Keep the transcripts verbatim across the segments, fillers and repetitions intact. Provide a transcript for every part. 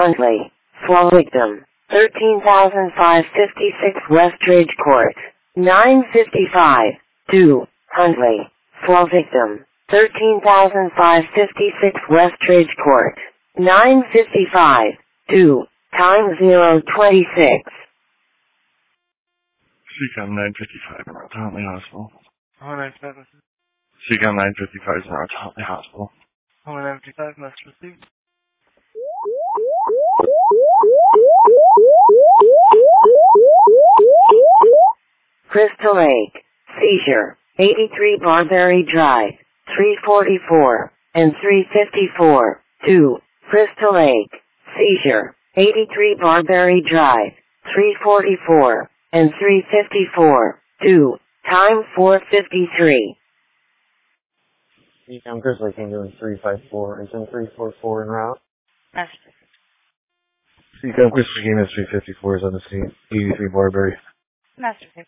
Huntley. Fall victim. thirteen thousand five hundred fifty-six West Ridge Court. nine fifty-five. two. Huntley. Fall victim. thirteen thousand five hundred fifty-six West Ridge Court. nine fifty-five. two. Time zero twenty-six. C-Com nine fifty-five around Huntley Hospital. Oh, nine fifty-five. C-Com nine fifty-five is around Huntley Hospital. Oh, nine fifty-five must receive. Crystal Lake. Seizure. eighty-three Barberry Drive. three forty-four and three fifty-four. two. Crystal Lake. Seizure. eighty-three Barberry Drive. three forty-four and three fifty-four. two. Time four fifty-three. C-Com Grizzly came to three five four and then three four four en route. C-Com Grizzly came in three fifty-four is on the scene. eighty-three Barberry. Master six.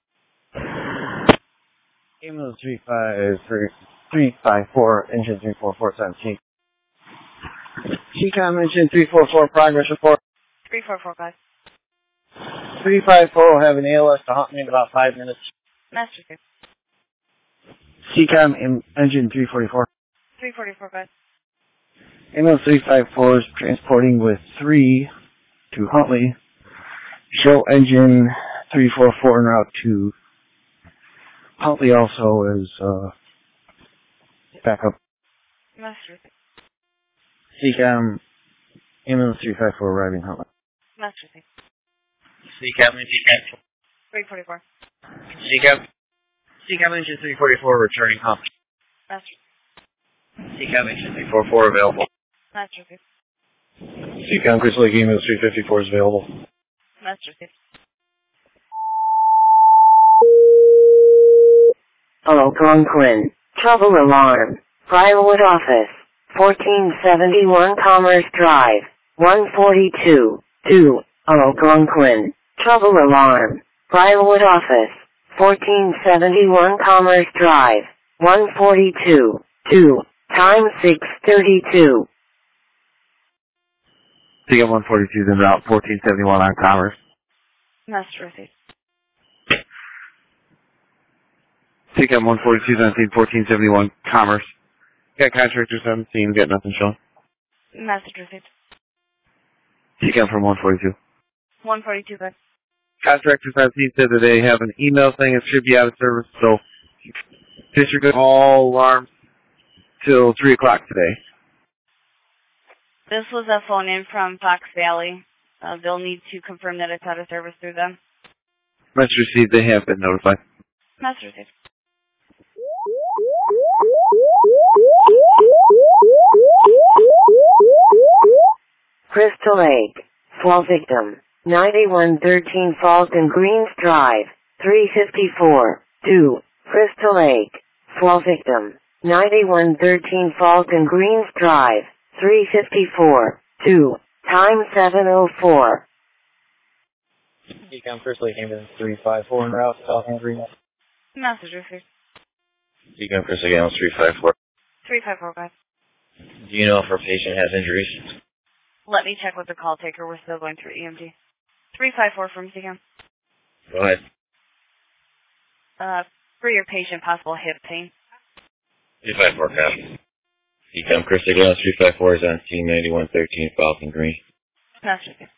Came in three five three three five four engine three four four seventeen. C-Com engine three four four progress report. three four four guys. three five four will have an A L S to Huntley in about five minutes. Master six. C-Com in engine three forty-four. three forty-four guys. M L three five four is transporting with three to Huntley. Show engine three four four en route to Huntley also is uh, backup. Master six. C-Com M L three five four arriving Huntley. Master six. C-Com engine three forty-four. C-Com C-Com engine three forty-four returning Huntley. Master six. C-Com engine three forty-four available. Master six. C-Com Grizzly Game is three fifty-four is available. Master six. Hello, Conquin. Trouble alarm. Briarwood office. fourteen seventy-one Commerce Drive. one forty-two. two. Hello, Conquin. Trouble alarm. Briarwood office. fourteen seventy-one Commerce Drive. one forty-two. two. Time six thirty-two. C-Com one forty-two is en route, fourteen seventy-one on Commerce. Master six. C-Com one forty-two is on scene, fourteen seventy-one Commerce. Got contractors on scene, got nothing showing. Master six. C-Com from one forty-two. one forty-two guys. Contractors on scene said that they have an email saying it should be out of service, so disregard all alarms till three o'clock today. This was a phone in from Fox Valley. Uh, they'll need to confirm that it's out of service through them. Must receive, they have been notified. Master six. Crystal Lake. Fall victim. ninety-one thirteen Falcon Greens Drive. three fifty-four. two. Crystal Lake. Fall victim. ninety-one thirteen Falcon Greens Drive. three fifty-four. two. Time seven oh four. C-Com Grizzly came in three five four en route, Falcon Green. Master six. C-Com Grizzly came in three five four. three five four guys. Do you know if our patient has injuries? Let me check with the call taker. We're still going through E M T. three five four from C-Com. Go ahead. Uh, for your patient, possible hip pain. three five four copy. C-Com Grizzly Ground three five four is on scene ninety-one thirteen Falcon Green. Master six.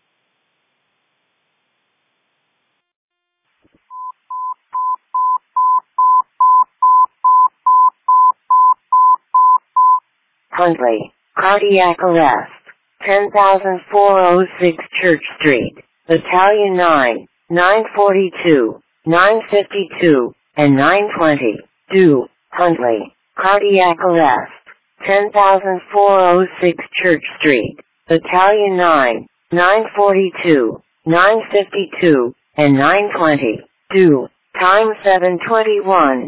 Huntley. Cardiac arrest. ten thousand four oh six Church Street. Battalion nine. nine forty-two. nine fifty-two. And nine twenty. two. Huntley. Cardiac arrest. ten thousand four oh six Church Street. Battalion nine. nine forty-two. nine fifty-two. And nine twenty. two. Time seven twenty-one.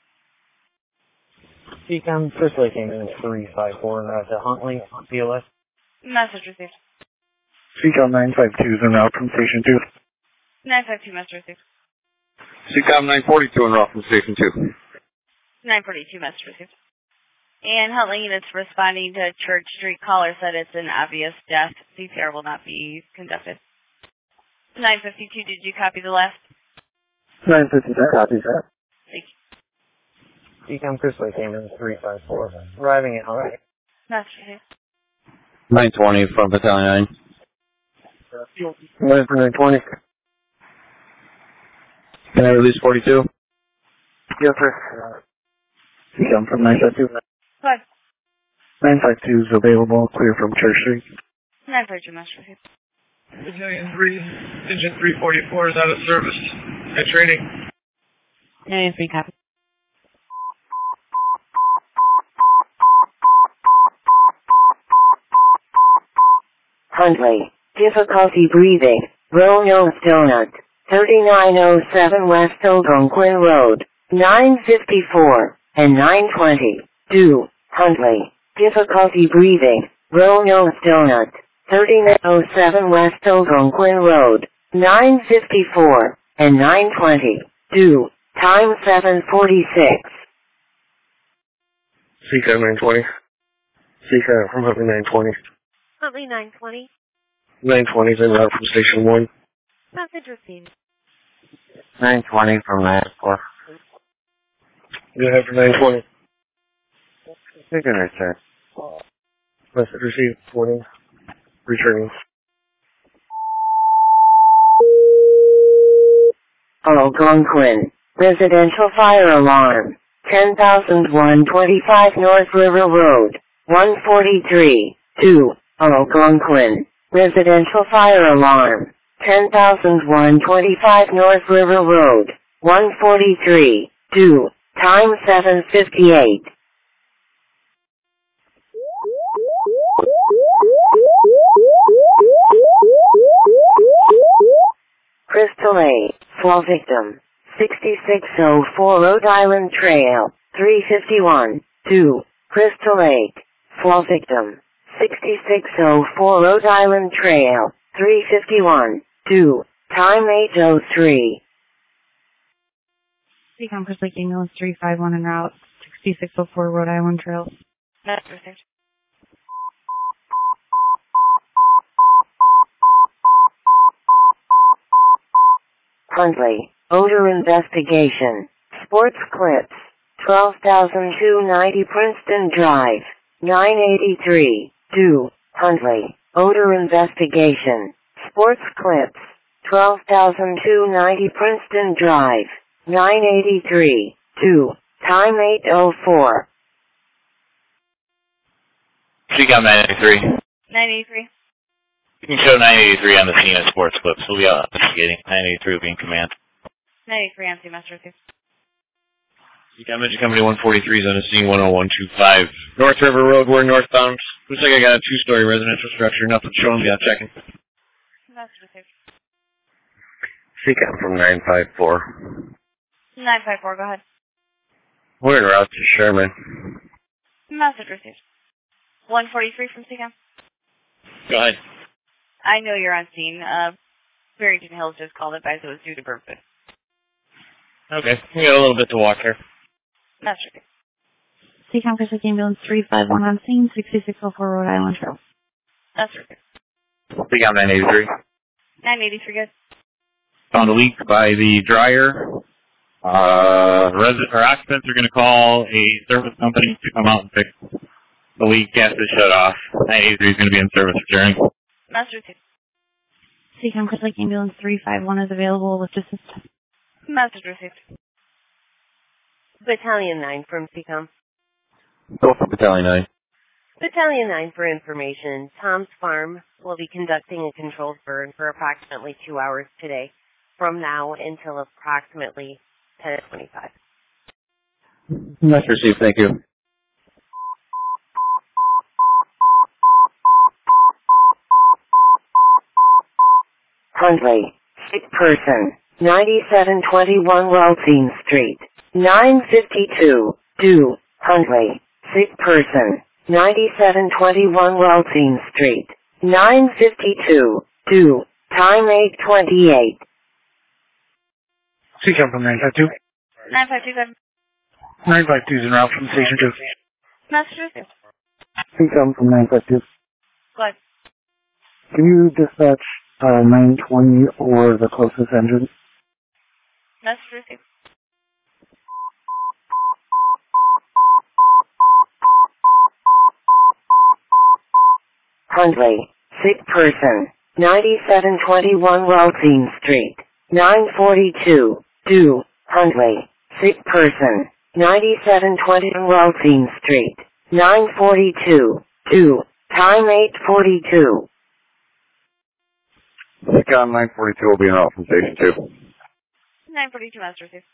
C-Com Grizzly came in three five four en route to Huntley, B L S. Message received. C-Com nine five two is en route from Station two. nine five two, message received. C-Com nine forty-two en route from Station two. nine forty-two, message received. And Huntley units responding to Church Street caller said it's an obvious death. C P R will not be conducted. nine fifty-two, did you copy the last? nine fifty-two, copy that. Thank you. Decom Chris Lake, ambulance three five four. Arriving at, alright. That's okay. nine twenty from Battalion nine. Waiting for nine twenty. Can I release forty-two? Yes, sir. Decom from nine five two. Five. nine five two is available, clear from Church Street. nine five two, Master. Battalion three, Engine three forty-four is out of service. At training. nine three, copy. Huntley, difficulty breathing, Roanoke Donut, thirty-nine oh seven West Algonquin Road, nine fifty-four, and nine twenty, do, Huntley, difficulty breathing, Roanoke Donut, thirty-nine oh seven West Algonquin Road, nine fifty-four, and nine twenty, do, time seven forty-six. C C A nine twenty. C C A from Huntley nine twenty. Huntley nine twenty. nine twenty is en route from Station one. Message received. nine twenty from nine four. Go ahead for nine twenty. You can return. Message received, forty. Returning. Algonquin, residential fire alarm, ten thousand one twenty-five North River Road, one forty-three, two, Algonquin, residential fire alarm, ten thousand one twenty-five North River Road, one forty-three, two, time seven fifty-eight. Crystal Lake, fall victim, sixty-six oh four Rhode Island Trail, three fifty-one, two, Crystal Lake, fall victim, sixty-six oh four Rhode Island Trail, three fifty-one, two, time eight oh three. Decom Chris Lake ambulance three five one en route, sixty-six oh four Rhode Island Trail. That's received. Huntley, odor investigation, sports clips, twelve thousand two hundred ninety Princeton Drive, nine eighty-three, do, Huntley, odor investigation, sports clips, twelve thousand two hundred ninety Princeton Drive, nine eighty-three, do, time eight oh four. C C A nine eighty-three. nine eighty-three. You can show nine eighty-three on the scene of sports clips. We'll be out investigating. nine eighty-three will be in command. nine eighty-three, empty, Master received. C C A Midget Company one forty-three is on the scene one oh one two five. North River Road, we're northbound. Looks like I got a two-story residential structure. Nothing showing me. I'm checking. Master received. C C A from nine five four. nine five four, go ahead. We're en route to Sherman. Message received. one forty-three from C C A. Go ahead. I know you're on scene. Uh, Barrington Hills just called it back, so it was due to Berkeley. Okay. We got a little bit to walk here. That's right. Decom Chris Lake ambulance three five one on scene, sixty-six oh four Rhode Island Trail. That's right. C C A nine eighty-three. nine eighty-three, good. Found a leak by the dryer. Uh, resident or occupants are going to call a service company to come out and fix the leak. Gas is shut off. nine eighty-three is going to be in service during. Master received. Decom Chris Lake ambulance three five one is available with assistance. Message received. Battalion nine from C COM. Go for Battalion nine. Battalion nine for information. Tom's Farm will be conducting a controlled burn for approximately two hours today, from now until approximately ten twenty-five. That's received, thank you. Huntley, sick person, ninety-seven twenty-one Waltzing Street, nine fifty-two, do, Huntley, sick person, ninety-seven twenty-one Waltzing Street, nine fifty-two, do, time eight twenty-eight. C C A from nine five two. nine five two, good. nine five two is en route from Station two. Message received. Seacom from nine five two. Go ahead. Can you dispatch uh, nine twenty or the closest engine? Message received. Huntley, sick person, ninety-seven twenty-one Waltzing Street, nine forty-two, two, Huntley, sick person, ninety-seven twenty-one Waltzing Street, nine forty-two, two, time eight forty-two. Seacom nine forty-two will be in route from station two. nine forty-two, message received.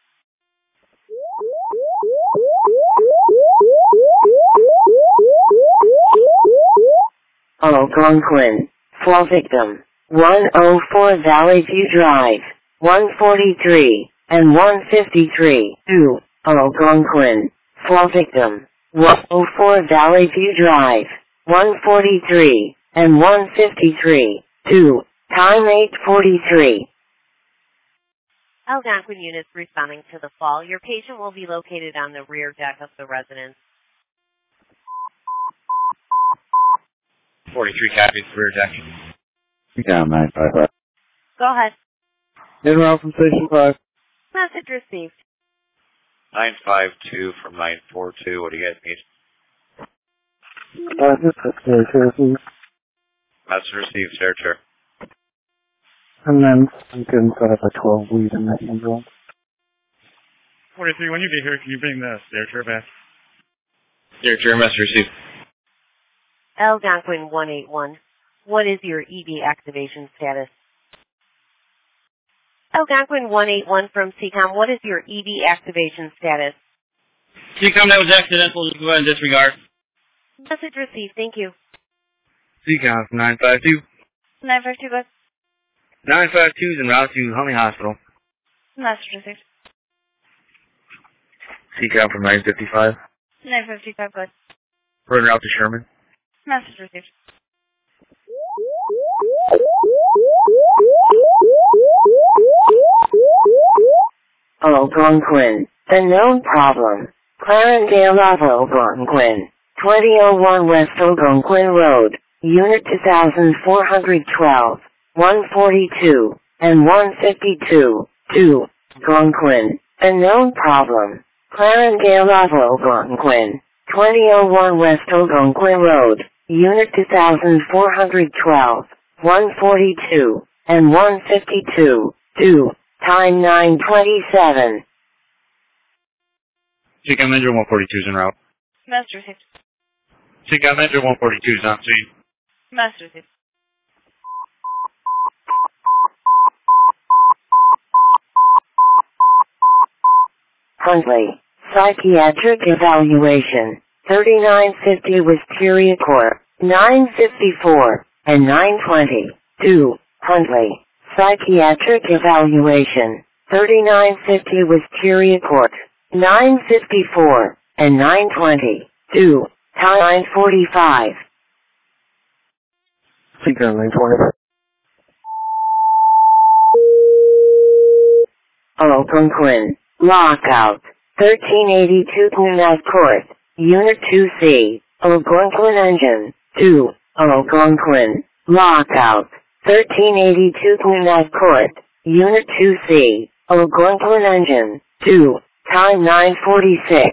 Algonquin, fall victim, one oh four Valley View Drive, one forty-three, and one fifty-three, two, Algonquin, fall victim, one oh four Valley View Drive, one forty-three, and one fifty-three, two, time eight forty-three. Algonquin units responding to the fall. Your patient will be located on the rear deck of the residence. forty-three copies, rear deck. Seacom nine five five. Go ahead. In route from station five. Message received. nine five two from nine four two. What do you guys need? Uh, just a spare chair, please. Message received, sir, sir. And then you can set up a twelve lead in that ambulance. forty-three, when you get here, can you bring the stair chair back? Sir, sir, message received. Algonquin one eight one. What is your E D activation status? Algonquin one eight one from Seacom. What is your E D activation status? Seacom, that was accidental. Just go ahead and disregard. Message received. Thank you. Seacom from nine five two. nine five two, go ahead. nine five two is en route to Huntley Hospital. Message received. Seacom from nine fifty-five. nine fifty-five, go ahead. We're en route to Sherman. Message received. Algonquin, the known problem, Clarendale of Algonquin, twenty oh one West Algonquin Road, Unit two thousand four hundred twelve, one forty-two, and one fifty-two, two, Algonquin, the known problem, Clarendale of Algonquin, twenty oh one West Algonquin Road, Unit two thousand four hundred twelve, one forty-two, and one fifty-two, two, time nine twenty-seven. Seacom engine one forty-two is en route. Message received. Seacom engine one forty-two is on scene. Message received. Huntley, psychiatric evaluation, thirty-nine fifty Wisteria Court, nine fifty-four, and nine twenty, two, Huntley, psychiatric evaluation, thirty-nine fifty Wisteria Court, nine fifty-four, and nine twenty, two, time nine forty-five. Seacom nine twenty. Algonquin, lockout, thirteen eighty-two Gwinnett Court, Unit two C, Algonquin engine, two, Algonquin, lockout, thirteen eighty-two Gwinnett Court, Unit two C, Algonquin engine, two, time nine forty-six.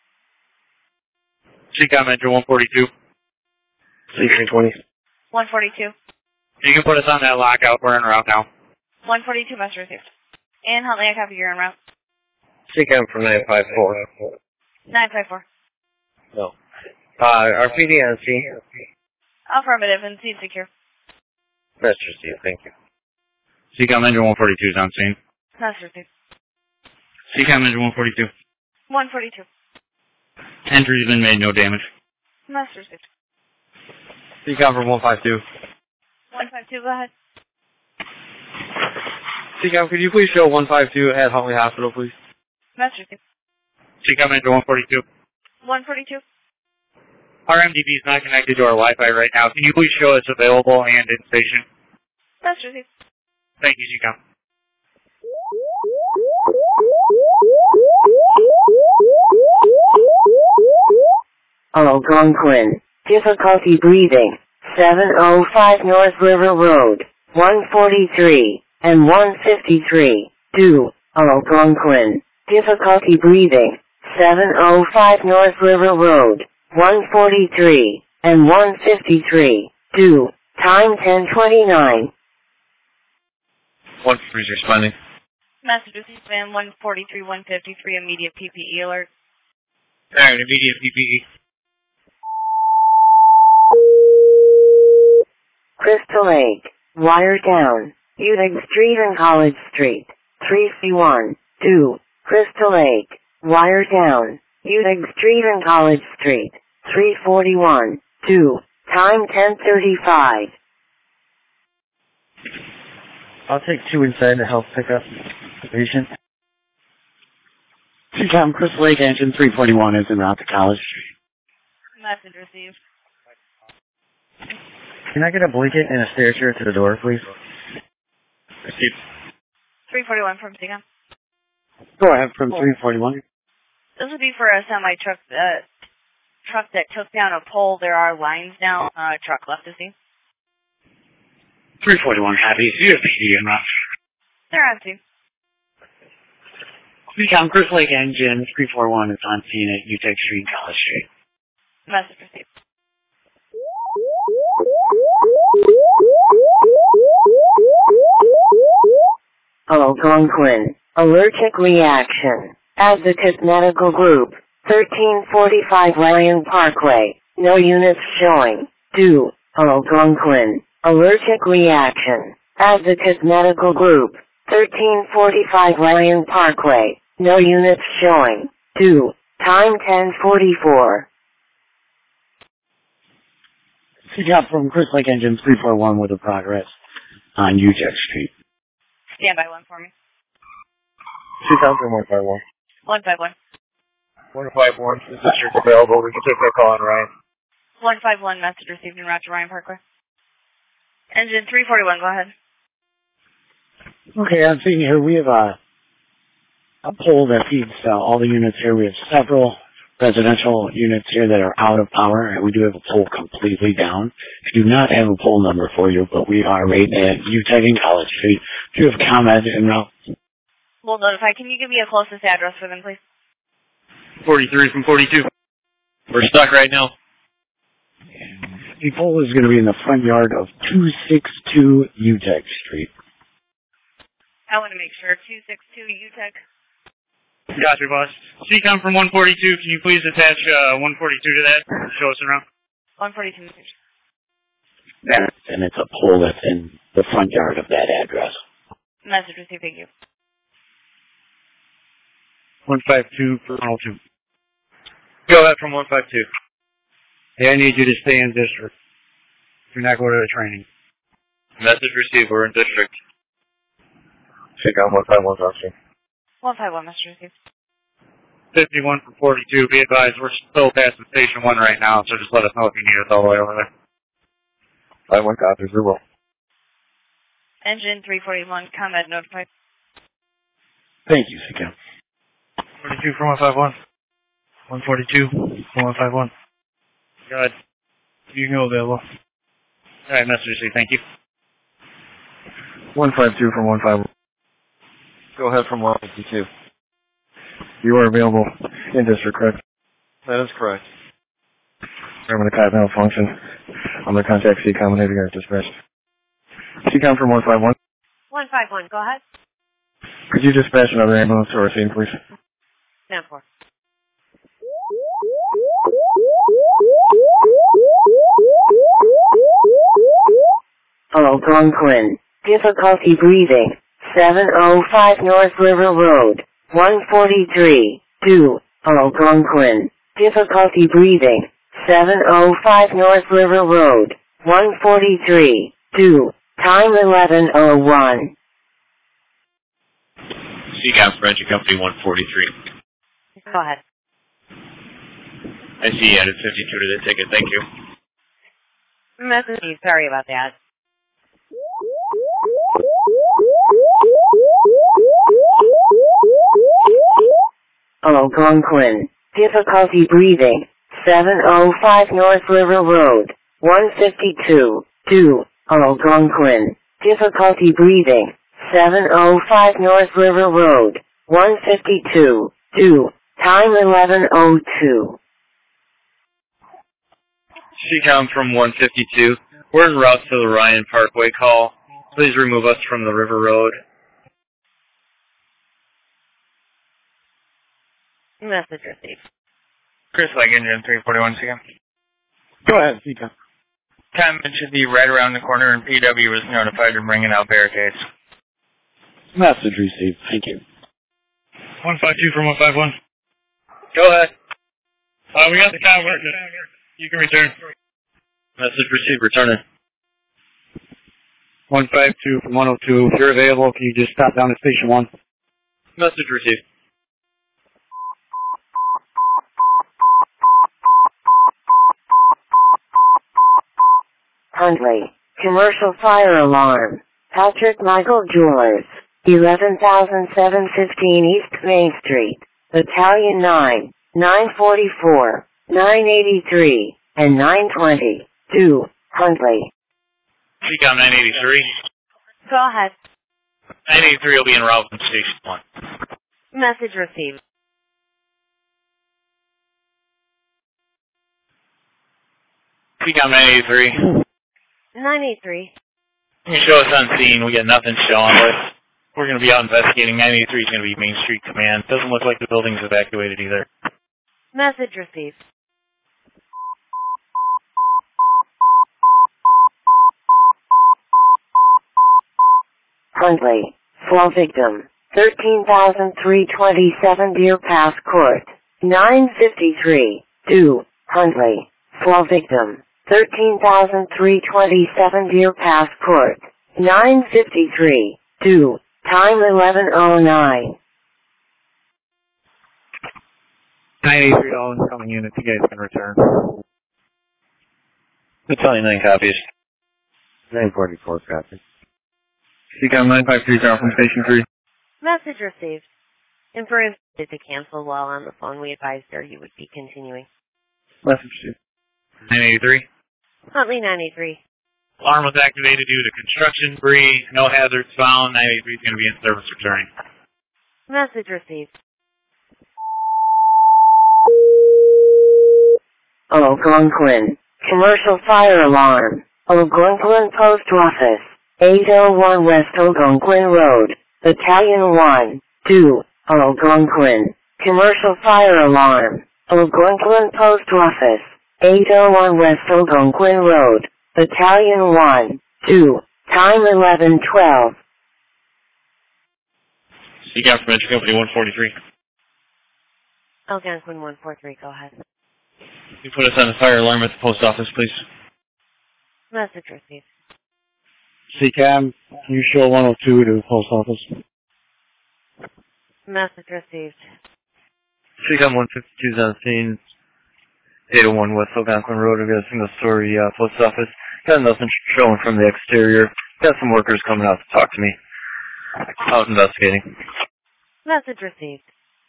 Seacom engine one forty-two. Seacom twenty. one forty-two. You can put us on that lockout. We're en route now. one forty-two, message received. And Huntley, I copy you're en route. Seacom from nine five four. nine five four. No. Uh, our P D on C. Affirmative and seat secure. Message received, thank you. Seacom engine one forty-two is on scene. Message received. Seacom engine one forty-two. one forty-two. Entry has been made, no damage. Message received. Seacom from one five two. one five two, go ahead. Seacom, could you please show one five two at Huntley Hospital, please? Message received. Seacom engine one forty-two. one forty-two. Our M D B is not connected to our Wi-Fi right now. Can you please show us available and in station? Message received. Thank you, Seacom. Algonquin. Difficulty breathing. seven oh five North River Road. one forty-three and one fifty-three. two. Algonquin. Difficulty breathing. seven oh five North River Road. one forty-three and one fifty-three. two. Time ten twenty-nine. One freeze responding. Massachusetts van one forty-three, one fifty-three, immediate P P E alert. Alright, immediate P P E. Crystal Lake. Wire down. Utig Street and College Street. three C one. two. Crystal Lake. Wire down. Utig Street and College Street. three forty-one. two. Time ten thirty-five. I'll take two inside to help pick up the patient. C COM, Crystal Lake Engine three forty-one is en route to College Street. Message received. Can I get a blanket and a stair chair to the door, please? Received. three forty-one from C COM. Go ahead from three forty-one. This would be for a semi-truck uh, truck that took down a pole. There are lines now. Uh, truck left to see. three forty-one, happy. C S P D en route. They're on scene. C COM, Crystal Lake Engine three forty-one is on scene at Utah Street, College Street. Message received. Algonquin. Allergic reaction. Advocate Medical Group. thirteen forty-five Lyon Parkway. No units showing. two. Algonquin. Allergic reaction. Advocate Medical Group. thirteen forty-five Lyon Parkway. No units showing. two. Time ten forty-four. C COM from Crystal Lake Engine three forty-one with a progress on Utah Street. Stand by one for me. C COM from one five one. one five one. one five one. This is your available. We can take that call on Ryan. one five one, message received en route to Ryan Parkway. Engine three forty-one, go ahead. Okay, I'm seeing here we have a, a pole that feeds uh, all the units here. We have several residential units here that are out of power, and we do have a pole completely down. I do not have a pole number for you, but we are right at Utah and College Street. Do you have comment en route? We'll notify. Can you give me a closest address for them, please? forty-three from forty-two. We're stuck right now. The pole is going to be in the front yard of two sixty-two Utah Street. I want to make sure. two sixty-two U T E C. Gotcha, boss. C COM from one forty-two, can you please attach uh, one forty-two to that? Show us around. one forty-two. And it's a pole that's in the front yard of that address. Message received, thank you. one five two for one oh two. Go ahead from one five two. Hey, I need you to stay in district. Do not go to the training. Message received. We're in district. C COM one five one, officer. one five one, message received. fifty-one from forty-two, be advised, we're still past the station one right now, so just let us know if you need us all the way over there. five one, copy, zero. Engine three forty-one, combat notified. Thank you, C COM. forty-two from one five one. one forty-two from one five one. Go ahead. You can go available. Alright, message received, thank you. one five two from one five one. Go ahead from one fifty-two. You are available in district, correct? That is correct. I'm going to cut malfunction. I'm going to contact C COM and have you guys dispatched. C COM from one five one. one five one, go ahead. Could you dispatch another ambulance to our scene, please? Stand for. Algonquin. Difficulty breathing. seven oh five North River Road. one forty-three. two. Algonquin. Difficulty breathing. seven oh five North River Road. one forty-three. two. Time eleven oh one. C COM for Engine Company one forty-three. Go ahead. I see you added fifty-two to the ticket, thank you. Message, sorry about that. Algonquin. Difficulty breathing. seven oh five North River Road, one fifty-two, two, Algonquin. Difficulty breathing, seven oh five North River Road, one fifty-two, two, time eleven oh two. Seacom from one fifty-two. We're en route to the Ryan Parkway call. Please remove us from the River Road. Message received. Chris Lake, engine three forty-one, C M. Go ahead, Seacom. Time should be right around the corner, and P W was notified of bringing out barricades. Message received. Thank you. one five two from one five one. Go ahead. Uh, we got the count. You can return. Message received. Returning. one five two from one oh two. If you're available, can you just stop down at station one? Message received. Huntley. Commercial fire alarm. Patrick Michael Jewelers. eleven thousand seven hundred fifteen East Main Street. Battalion nine, nine forty-four, nine eighty-three, and nine twenty. two. Huntley. Seacom nine eighty-three. Go ahead. nine eighty-three will be en route from Station one. Message received. Seacom nine eighty-three. nine eighty-three. You can show us on scene. We got nothing showing us. We're going to be out investigating. nine eighty-three is going to be Main Street Command. Doesn't look like the building's evacuated either. Message received. Huntley. Fall victim. thirteen thousand three hundred twenty-seven Deer Pass Court. nine fifty-three. two. Huntley. Fall victim. thirteen thousand three hundred twenty-seven Deer Pass Court. nine fifty-three. two. Time eleven oh nine. nine eighty-three, all incoming units. You guys can return. Battalion nine copies. nine forty-four copies. Seacom nine five three zero from Station three. Message received. And for instance, to cancel while on the phone, we advised her you would be continuing. Message two. nine eighty-three. Huntley nine eighty-three. Alarm was activated due to construction debris. No hazards found. nine eighty-three is going to be in service returning. Message received. Algonquin. Commercial fire alarm. Algonquin Post Office. eight oh one West Algonquin Road. Battalion one, two. Algonquin. Commercial fire alarm. Algonquin Post Office. eight oh one West Algonquin Road. Battalion one, two. Time eleven twelve. Seacom from Entry Company one forty-three. Algonquin one four three, go ahead. You put us on the fire alarm at the post office, please. Message received. Seacom, can you show one oh two to the post office? Message received. Seacom one fifty-two is on scene. eight oh one West Algonquin Road. We've got a single story uh, post office. Got nothing showing from the exterior. Got some workers coming out to talk to me. Out investigating. Message received.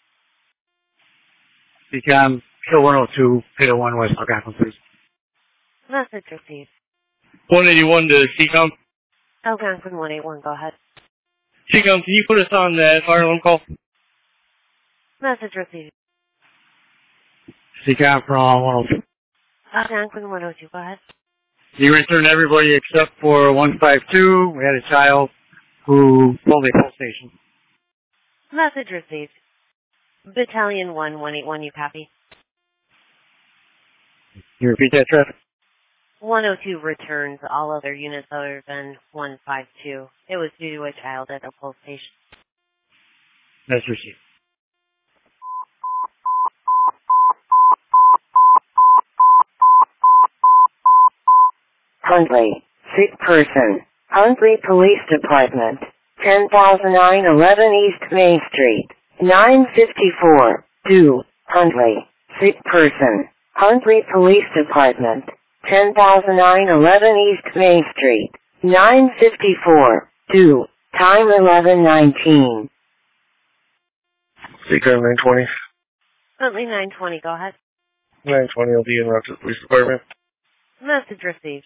Seacom, show one oh two, eight oh one West Algonquin, please. Message received. one eighty-one to Seacom. Algonquin one eighty-one, go ahead. Seacom, can you put us on the fire alarm call? Message received. Seacom from one oh two. Algonquin one oh two, go ahead. You returned everybody except for one five two. We had a child who pulled a full station. Message received. Battalion one, one eighty-one, you copy. Can you repeat that, traffic? one oh two returns all other units other than one five two. It was due to a child at a pole station. That's received. Huntley. Sick person. Huntley Police Department. ten thousand nine hundred eleven East Main Street. nine fifty-four. two. Huntley. Sick person. Huntley Police Department. ten thousand nine hundred eleven East Main Street. nine fifty-four. two. Time eleven nineteen. Seacom nine twenty. Huntley nine twenty, go ahead. nine twenty will be en route to the police department. Message received.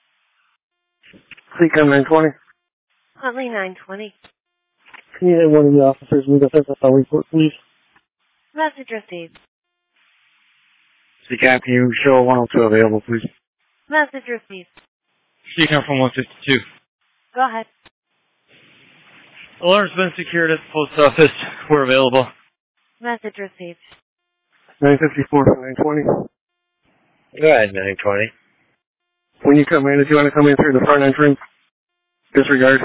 C COM nine twenty. Huntley nine twenty. Can you have one of the officers meet us at the Huntley Court, please? Message received. C COM, can you show one oh two available, please? Message received. C COM from one fifty-two. Go ahead. Alarm's been secured at the post office. We're available. Message received. nine fifty-four from nine twenty. Go ahead, nine twenty. When you come in, if you want to come in through the front entrance, disregard.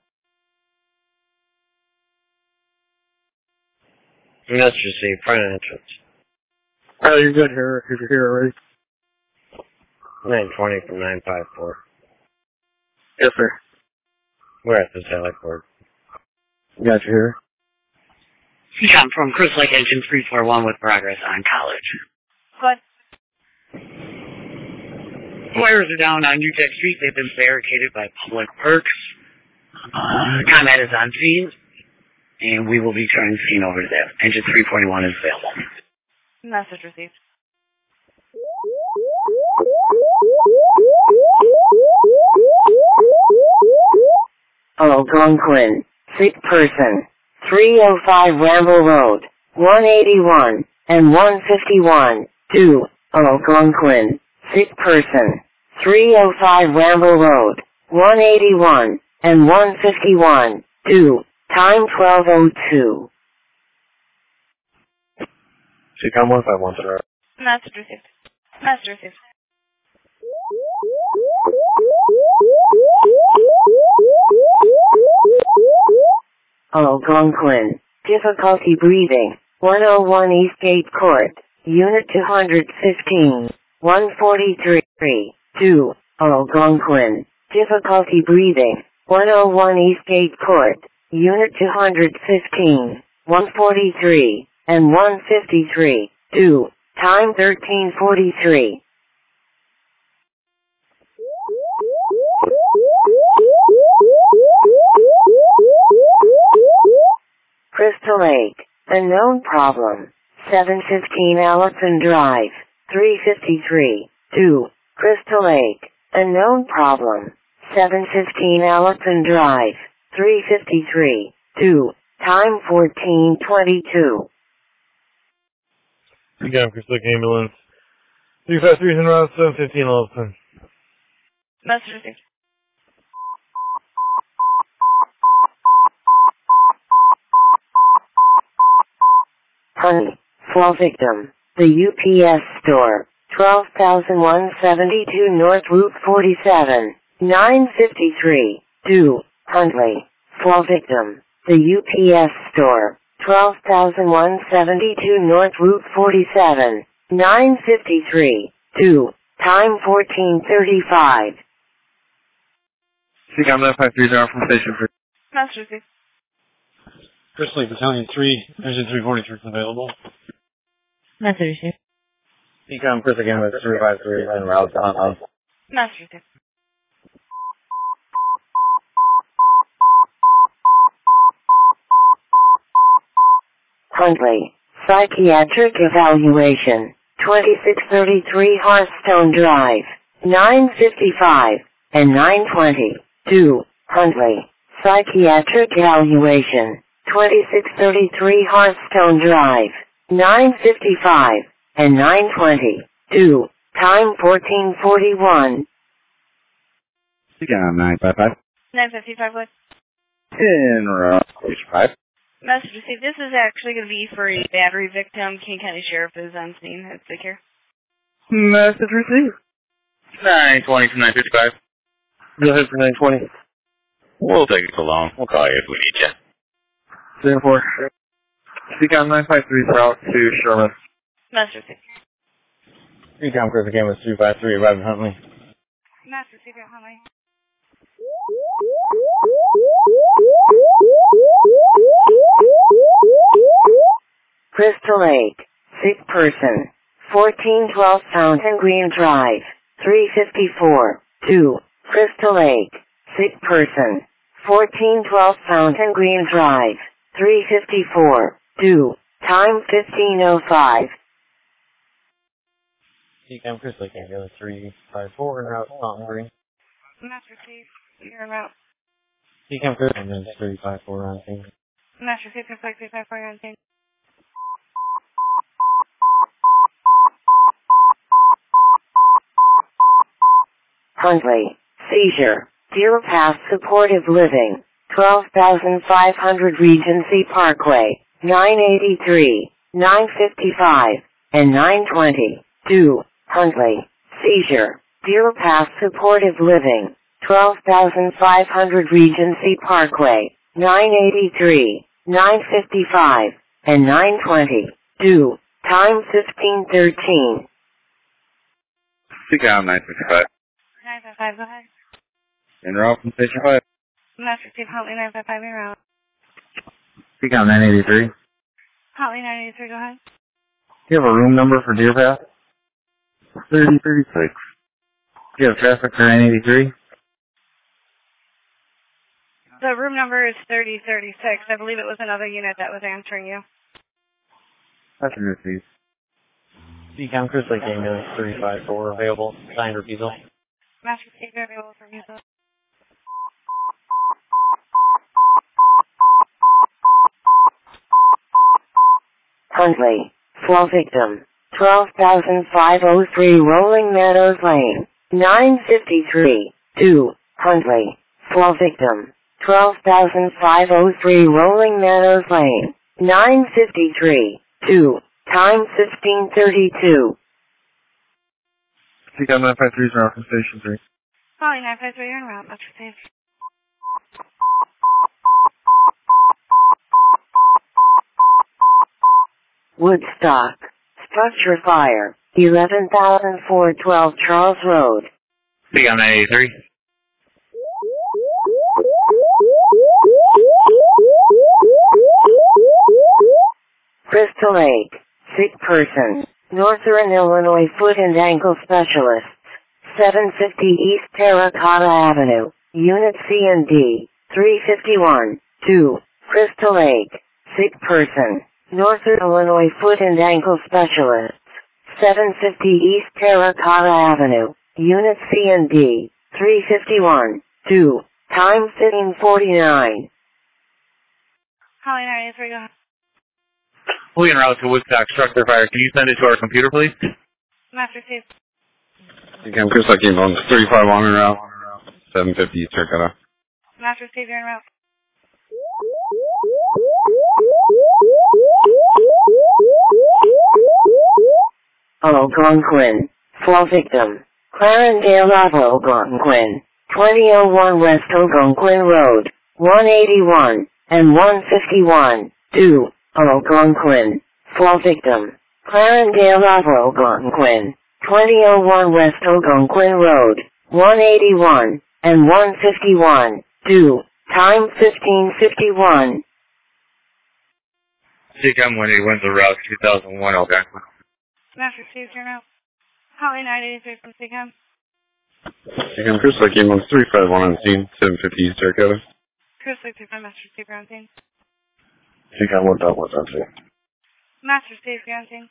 Message received, front entrance. Oh, you're good here, if you're here already. nine twenty from nine five four. Yes, sir. We're at the Sally Court. Got you here. C COM from Chris Lake Engine three four one with progress on College. Good. Wires are down on Utah Street. They've been barricaded by Public Works. Uh, combat is on scene, and we will be turning scene over to them. Engine three forty-one is available. Message received. Algonquin, sick person, three oh five Ramble Road, one eighty-one, and one fifty-one, two, Algonquin, sick person, three oh five Ramble Road, one eighty-one, and one fifty-one, two, time twelve oh two. C COM one five one, sir. Message received. Message received. Algonquin, difficulty breathing, one oh one Eastgate Court, Unit two fifteen, one forty-three, two, Algonquin, difficulty breathing, one oh one Eastgate Court, Unit two fifteen, one forty-three, and one fifty-three, two, time thirteen forty-three. Crystal Lake, unknown problem, seven fifteen Allison Drive, three fifty-three, two, Crystal Lake, unknown problem, seven fifteen Allison Drive, three fifty-three, two, time fourteen twenty-two. C COM, Chris Lake Ambulance. three five three is en route, seven fifteen Allison. Message received. Honey, fall victim, the U P S store, twelve thousand one hundred seventy-two North Route forty-seven, nine fifty-three, two, Huntley, fall victim, the U P S store, twelve thousand one hundred seventy-two North Route forty-seven, nine fifty-three, two, time fourteen thirty-five. C COM nine five three zero from Station three. Message received. Chris Lake Battalion three, Engine three forty-three is available. Message received. C COM Chris again with three five three en route to Huntley. Message received. Huntley, psychiatric evaluation, twenty-six thirty-three Hearthstone Drive, nine fifty-five, and nine twenty, two, Huntley, psychiatric evaluation, twenty-six thirty-three Hearthstone Drive, nine fifty-five, and nine twenty, two, time fourteen forty-one. C COM nine five five. nine fifty-five, what? En route Station five. Message received. This is actually going to be for a battery victim. King County Sheriff is on scene. It's secure. Message received. nine twenty from nine fifty-five. Go ahead for nine twenty. We'll take it along. We'll call you if we need you. Therefore, C COM nine five three route to Sherman. Message received. C COM Chris again with three five three arriving Huntley. Message received, Huntley. Crystal Lake, sick person, fourteen twelve Fountain Green Drive, three fifty-four, two, Crystal Lake, sick person, fourteen twelve Fountain Green Drive, three fifty-four, two, time fifteen oh five. C-Cam Chris Lake Ambulance three five four en route Mountain Green. Master Chief, you're en route. C-Cam Chris Ambulance three five four on scene. Master Chief, Conflict three five four, you're on scene. Huntley, seizure, Deer Path Supportive Living, twelve thousand five hundred Regency Parkway, nine eighty-three, nine fifty-five, and nine twenty. two. Huntley, seizure, Deer Path Supportive Living, twelve thousand five hundred Regency Parkway, nine eighty-three, nine fifty-five, and nine twenty. two. Time fifteen thirteen. C-Cam nine fifty-five. nine five five, go ahead. En route from Station five. Master Chief, Huntley nine five five, you're en route. C-Cam nine eighty-three. Do Huntley nine eighty-three, go ahead. you have a room number for Deer Path? thirty thirty-six. Do you have traffic for nine eighty-three? The room number is thirty thirty-six. I believe it was another unit that was answering you. Passenger please. C-Cam Chris Lake Ambulance three five four available. Signed refusal. Master Chief, you're available for use. Huntley, flow victim, twelve thousand five hundred three Rolling Meadows Lane, nine fifty-three. two. Huntley, flow victim, twelve thousand five hundred three Rolling Meadows Lane, nine fifty-three. two. Time fifteen thirty-two. C-Cam nine five three is around from Station three. Huntley nine five three, you're en route. Master Chief. Woodstock, structure fire, eleven thousand four hundred twelve Charles Road. C-Cam nine eighty-three. Crystal Lake, sick person, Northern Illinois Foot and Ankle Specialists, seven fifty East Terracotta Avenue, Unit C and D, three fifty-one. two. Crystal Lake, sick person, Northern Illinois Foot and Ankle Specialists, seven fifty East Terracotta Avenue, Unit C and D, three fifty-one. two. Time fifteen forty-nine. Huntley nine eighty-three, go ahead. Fully en route to Woodstock structure fire. Can you send it to our computer, please? Master Chief. C-Cam Chris Lake Ambulance three five one en route. seven fifty East Terracotta. Master Chief, you're en route. Algonquin, flow victim, Clarendale Algonquin, twenty oh one West Algonquin Road, one eighty-one, and one fifty-one. two. Algonquin, flow victim, Clarendale Algonquin, twenty oh one West Algonquin Road, one eighty-one, and one fifty-one. two. Time fifteen fifty-one. C-Cam one eighty-one is a route two thousand one Algonquin. Master Chief, you're en route. Huntley nine eighty-three from C-Cam. C-Cam Chris Lake Ambulance three five one on scene. seven fifty East Terracotta. Chris Lake three five, Master Chief, you're on scene. C-Cam one dot one on scene. Master Chief, you're on scene.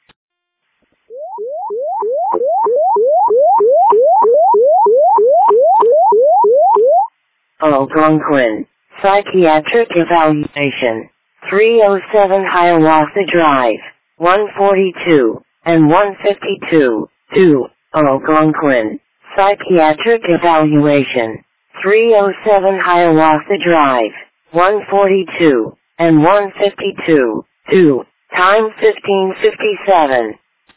Algonquin, psychiatric evaluation, three oh seven Hiawatha Drive, one forty-two, and one fifty-two. two. Algonquin, psychiatric evaluation, three oh seven Hiawatha Drive, one forty-two, and one fifty-two. two. Time fifteen fifty-seven.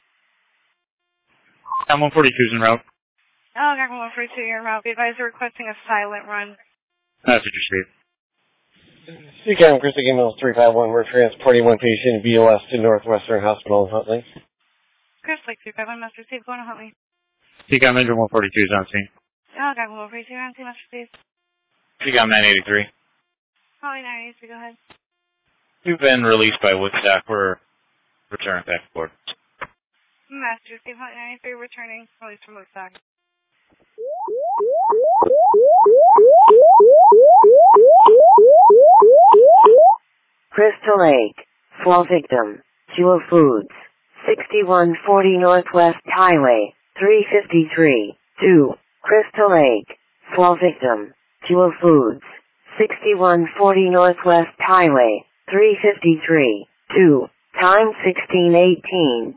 I'm one forty-two is en route. Algonquin one forty-two, you're en route. Be advised you're requesting a silent run. Master Chief. C-Cam Chris Lake Ambulance three five one. We're transporting one patient V O S to Northwestern Hospital in Huntley. Chris Lake three five one, Master Chief, going to Huntley. C-Cam engine one forty-two is on scene. Algonquin one forty-two, you're on scene, Master Chief. C-Cam nine eighty-three. Huntley nine eighty-three, go ahead. You've been released by Woodstock. We're returning back to board. Master Chief, Huntley nine eighty-three, returning, release from Woodstock. Crystal Lake, flow victim, Jewel Foods, sixty-one forty Northwest Highway, three fifty-three, two, Crystal Lake, Swell Victim, Jewel Foods, sixty-one forty Northwest Highway, three fifty-three, two, time sixteen eighteen.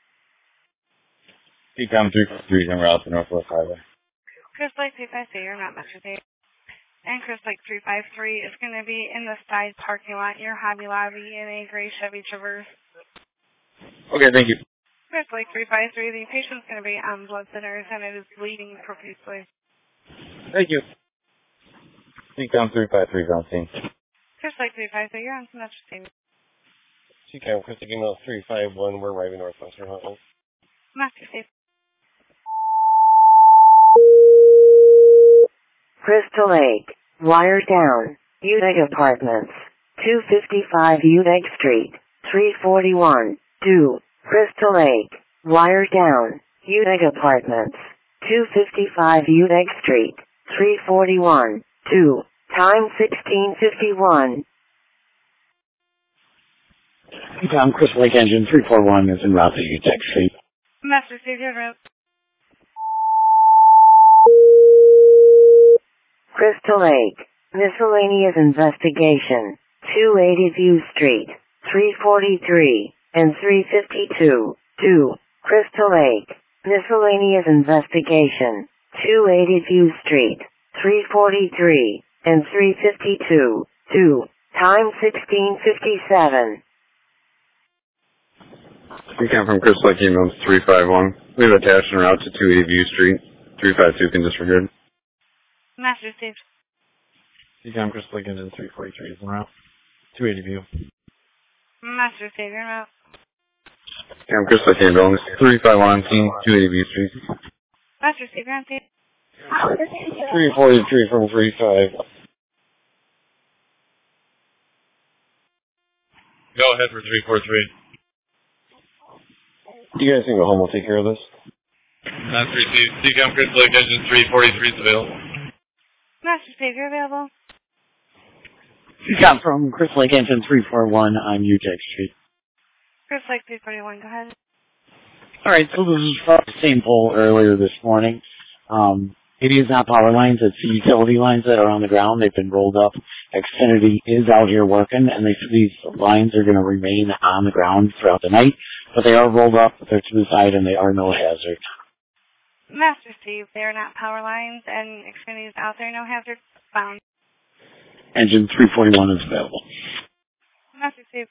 T COM three fifty-three en route to Northwest Highway. Chris Lake three five three, you're not Metro State. And Chris Lake three five three is going to be in the side parking lot, your Hobby Lobby in a gray Chevy Traverse. Okay, thank you. Chris Lake three five three, the patient's going to be on blood thinners and it is bleeding profusely. Thank you. T COM three five three is on scene. Chris Lake three five three, you're on Metro State. T COM Crystal Email three five one, we're arriving Northwestern Hotline. Metro State. Crystal Lake, wire down, Udeg Apartments, two fifty-five Udeg Street, three forty-one, two, Crystal Lake, wire down, Udeg Apartments, two fifty-five Udeg Street, three forty-one, two, time sixteen fifty-one. T COM Crystal Lake Engine three four one is en route to Utah Street. Master State, you're route. Crystal Lake, miscellaneous investigation, two eighty View Street, three forty-three, and three fifty-two, two, Crystal Lake, miscellaneous investigation, two eighty View Street, three forty-three, and three fifty-two, two, time sixteen fifty-seven. T COM from Crystal Lake Email three five one. We have attached en route to two eighty View Street. three five two can disregard. Master State. T COM Crystal Lake Engine three forty-three is en route. two eighty View. Master State, you're route. T COM Crystal Lake Email three five one on scene, two eighty View Street. Master State, you're on scene. three forty-three from three five. Go ahead for three four three. You guys think the home will take care of this? That's received. T COM Crystal Lake Engine three forty-three is available. Master State, you're available. T COM from Crystal Lake Engine three four one on Utah Street. Chris Lake three forty-one, go ahead. Alright, so this is from the same pole earlier this morning. Um, it is not power lines, it's the utility lines that are on the ground. They've been rolled up. Xfinity is out here working, and they, these lines are going to remain on the ground throughout the night, but they are rolled up, they're to the side, and they are no hazard. Master Steve, they're not power lines, and Xfinity is out there, no hazard found. Engine three forty-one is available. Master Steve.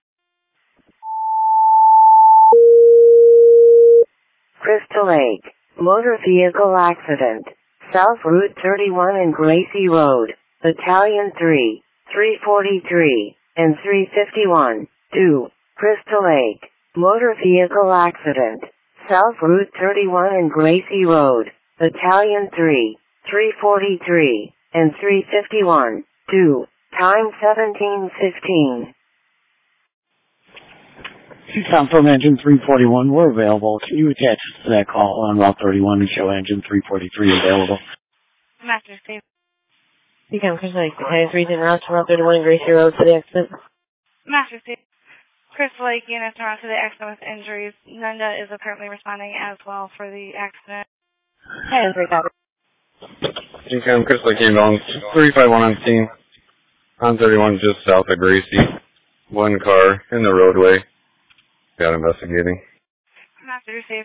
Crystal Lake, motor vehicle accident, South Route thirty-one and Gracie Road, Battalion three, three forty-three, and three fifty-one, two, Crystal Lake, motor vehicle accident, South Route thirty-one and Gracie Road, Battalion three, three forty-three, and three fifty-one, two, time seventeen fifteen. T COM from Engine three forty-one, we're available. Can you attach to that call on Route thirty-one and show Engine three forty-three available? Master Steve. T COM Crystal Lake, highest region route to Route thirty-one and Gracie Road for the accident. Master Steve. Crystal Lake units are out to the accident with injuries. Nunda is apparently responding as well for the accident. Hey, three copy. T COM Crystal Lake Email three five one on scene. On thirty-one just south of Gracie. One car in the roadway. Got investigating. Master received.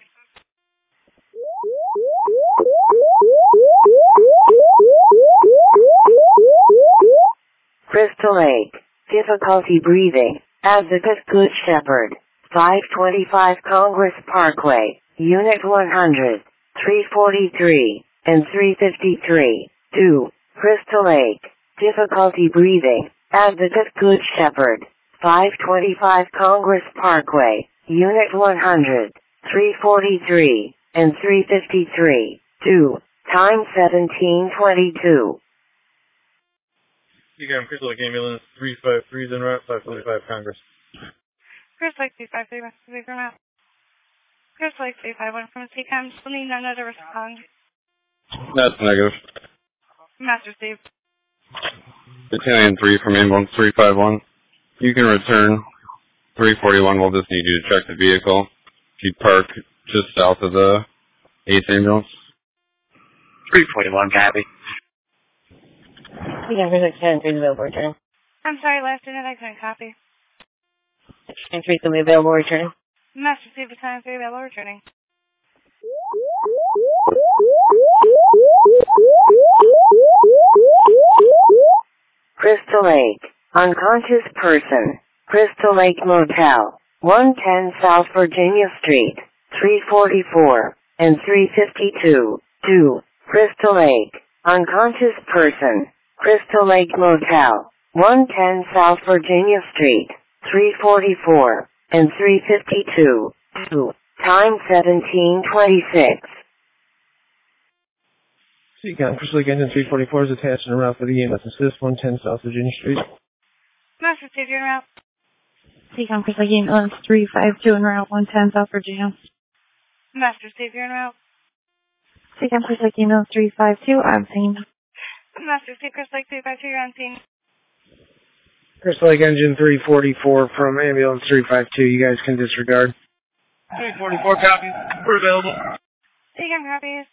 Crystal Lake, difficulty breathing, Advocate Good Shepherd, five twenty-five Congress Parkway, Unit one hundred, three forty-three, and three fifty-three, two, Crystal Lake, difficulty breathing, Advocate Good Shepherd, five twenty-five Congress Parkway, Unit one hundred, three forty-three, and three fifty-three, two, time seventeen twenty-two. You got Crystal Lake Ambulance three five three is en route, five forty-five Congress. Crystal Lake three five three, Master Steve, route. Crystal Lake three five one from T COM, still need Nunda to respond. That's negative. Master Steve. Battalion three from Ambulance three five one. You can return. three forty-one will just need you to check the vehicle. If you park just south of the Ace ambulance. three forty-one, copy. Seeking for six ten, three available returning. I'm sorry, last unit, I couldn't copy. six ten three can be available returning. Master Steve, time three available returning. Crystal Lake, unconscious person, Crystal Lake Motel, one ten South Virginia Street, three forty-four, and three fifty-two, two, Crystal Lake, unconscious person, Crystal Lake Motel, one ten South Virginia Street, three forty-four, and three fifty-two, two, time seventeen twenty-six. Seacom, Crystal Lake Engine three forty-four is attached and route for the E M S Assist, one ten South Virginia Street. Master Steve, you're en route. Seacom, Crystal Lake Ambulance three five two en route, one ten South Virginia. Master Steve, you're en route. Seacom, Crystal Lake Ambulance three five two, on scene. Master Steve, Crystal Lake three five two, you're on scene. Crystal Lake Engine three forty-four from Ambulance three five two, you guys can disregard. three forty-four copies. We're available. Seacom copies.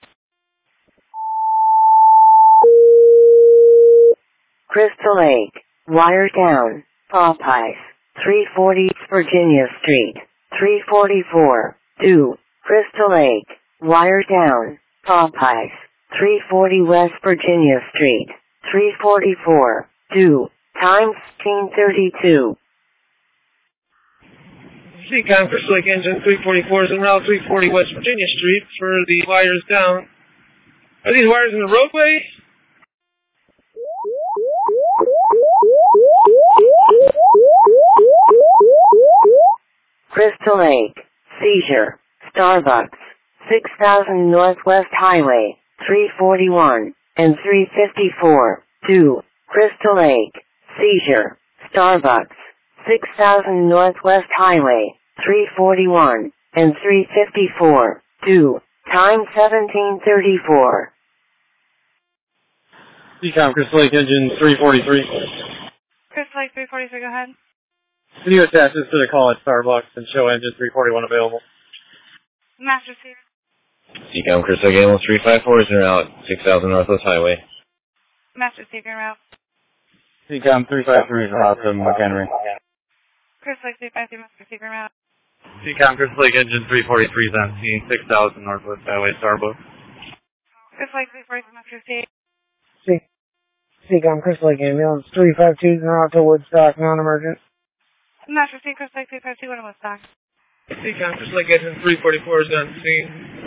Crystal Lake, wire down, Popeyes, three forty Virginia Street, three forty-four, two, Crystal Lake, wire down, Popeyes, three forty West Virginia Street, three forty-four, two, time sixteen thirty-two. Seacom, Crystal Lake Engine three forty-four is en route three forty West Virginia Street for the wires down. Are these wires in the roadway? Crystal Lake, seizure, Starbucks, six thousand Northwest Highway, three forty-one, and three fifty-four, two, Crystal Lake, seizure, Starbucks, six thousand Northwest Highway, three forty-one, and three fifty-four, two, time seventeen thirty-four. Seacom, Crystal Lake Engine three forty-three. Crystal Lake three forty-three, go ahead. Can you attach this to the call at Starbucks and show Engine three forty-one available? Master Steve. Seacom, Crystal Lake Ambulance three five four is en route, six thousand Northwest Highway. Master Steve, you're en route. Seacom three five three is en route to McHenry. Crystal Lake three five three, Master Steve, you're en route. Seacom, Crystal Lake Engine three forty-three is on scene, six thousand Northwest Highway, Starbucks. Crystal Lake three forty-three, Master Steve. Seacom, Crystal Lake Ambulance three five two is en route to Woodstock, non-emergent. Master Steve, Crystal Lake three five two, what am I stock? Seacom, Crystal Lake Engine three forty-four is on scene.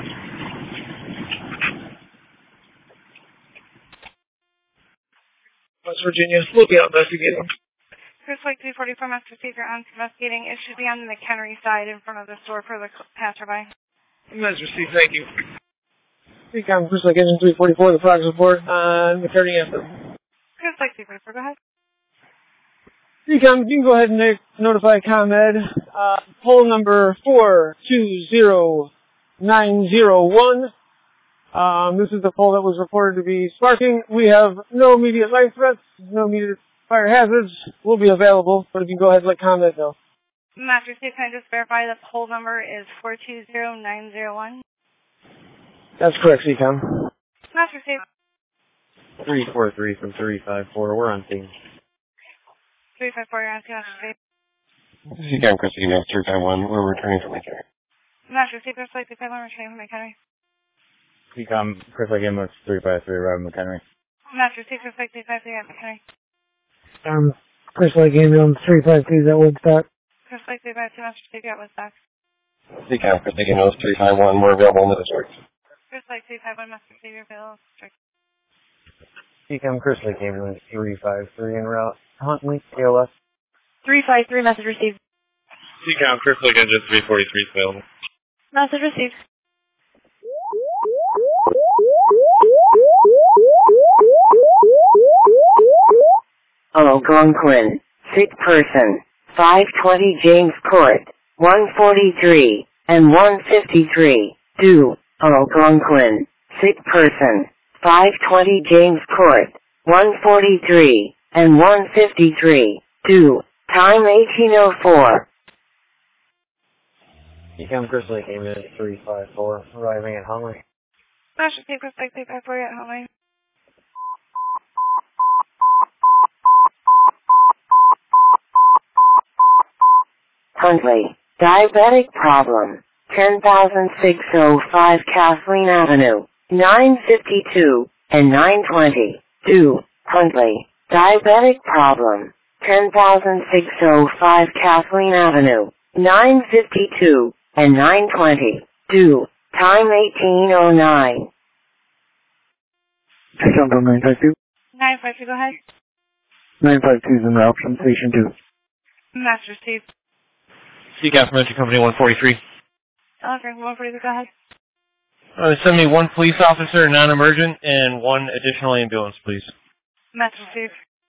West Virginia, we'll be out investigating. Crystal Lake three forty-four, Master Steve, you're on investigating. It should be on the McHenry side in front of the store for the passerby. Master Steve, thank you. Seacom, Crystal Lake Engine three forty-four, the progress report on McCurdy Anthem. Crystal Lake three forty-four, go ahead. Seacom, you can go ahead and make, notify ComEd. Uh, poll number four two zero nine zero one. Um, this is the pole that was reported to be sparking. We have no immediate life threats, no immediate fire hazards. Will be available, but if you go ahead and let ComEd know. Master Steve, can I just verify the poll number is four two zero nine zero one? That's correct, Seacom. Master Steve. three four three from three five four, we're on scene. three five four, you're on scene, Master Steve. Seacom, Crystal Lake Ambulance three five one, we're returning from McHenry. Master Steve, Crystal Lake three five one, returning from McHenry. Seacom, Crystal Lake Ambulance three five three, arriving McHenry. Master Steve, Crystal Lake three five three at McHenry. Um, Crystal Lake Ambulance three five two is at Woodstock. Crystal Lake three five two, Master Steve, you're at Woodstock. Seacom, Crystal Lake Ambulance three five one, we're available in the district. Crystal Lake three five one, Master Steve, you're available. Seacom, Crystal Lake Ambulance three five three en route. Huntley, K O S. three five three, message received. Seacom, Crystal Lake Engine three forty-three is available. Message received. Algonquin, sick person, five twenty James Court, one forty-three, and one fifty-three, two, Algonquin, sick person, five twenty James Court, one forty-three, and one fifty-three, two, time eighteen oh four. Seacom, Crystal Lake Ambulance three five four, arriving at Huntley. Master Steve, Chris Lake three five four, at Huntley. Huntley, diabetic problem, ten thousand six oh five Kathleen Avenue, nine fifty-two and nine twenty-two. Huntley, diabetic problem, ten thousand six oh five Kathleen Avenue, nine fifty-two and nine twenty-two. Time eighteen oh nine. Jumbo nine five two. nine five two, go ahead. nine five two is in route from Station two. Master Steve. C CAP from Entry Company one forty-three. Okay, one forty-three, go ahead. Uh, send me one police officer, non-emergent, and one additional ambulance, please. Master Steve.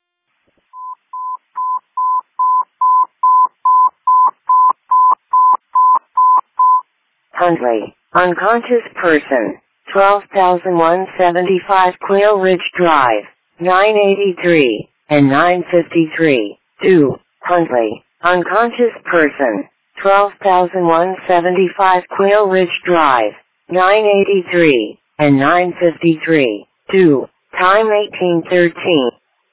Huntley, unconscious person, twelve thousand one hundred seventy-five Quail Ridge Drive, nine eighty-three and nine fifty-three. two. Huntley, unconscious person, twelve thousand one hundred seventy-five Quail Ridge Drive, nine eighty-three and nine fifty-three. two. Time eighteen thirteen.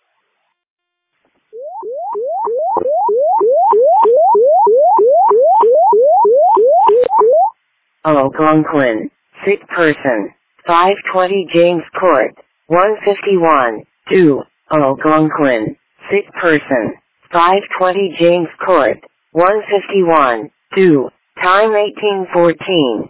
Algonquin, sick person, five twenty James Court, one fifty-one. two. Algonquin, sick person, five twenty James Court, one fifty-one. two. Time eighteen fourteen.